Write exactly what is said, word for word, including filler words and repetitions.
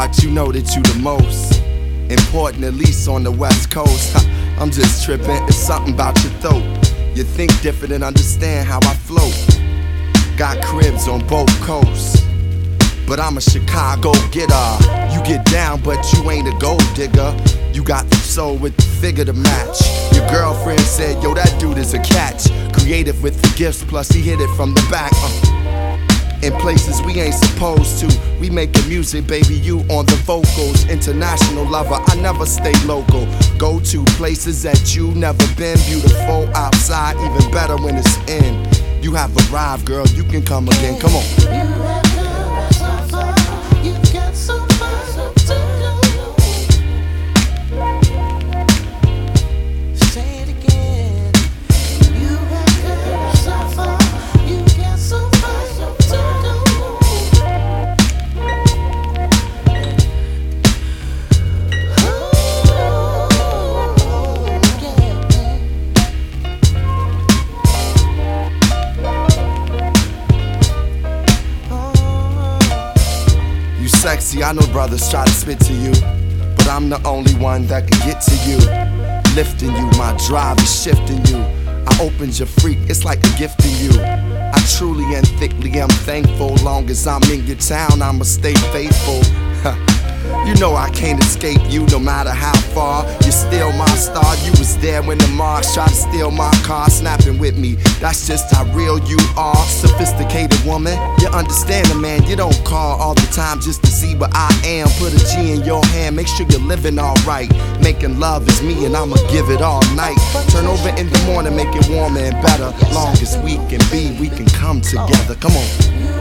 heart, you know that you the most important, at least on the West Coast. I'm just tripping, it's something about your throat. You think different and understand how I float. Got cribs on both coasts, but I'm a Chicago getter. You get down, but you ain't a gold digger. You got the soul with the figure to match. Your girlfriend said, yo, that dude is a catch. Creative with the gifts, plus he hit it from the back. uh. In places we ain't supposed to. We making music, baby, you on the vocals. International lover, I never stay local. Go to places that you never been. Beautiful outside, even better when it's in. You have arrived, girl, you can come again, come on. You have come so far, you got so much to do. Say it again. You have come so far, you got so much to do. Sexy, I know brothers try to spit to you, but I'm the only one that can get to you. Lifting you, my drive is shifting you. I opened your freak, it's like a gift to you. I truly and thickly am thankful. Long as I'm in your town, I'ma stay faithful. You know I can't escape you no matter how far. You're still my star. You was there when the Mars tried to steal my car. Snapping with me, that's just how real you are. Sophisticated woman, you understand the man. You don't call all the time just to see, but I am. Put a G in your hand, make sure you're living alright. Making love is me and I'ma give it all night. Turn over in the morning, make it warmer and better. Long as we can be, we can come together. Come on.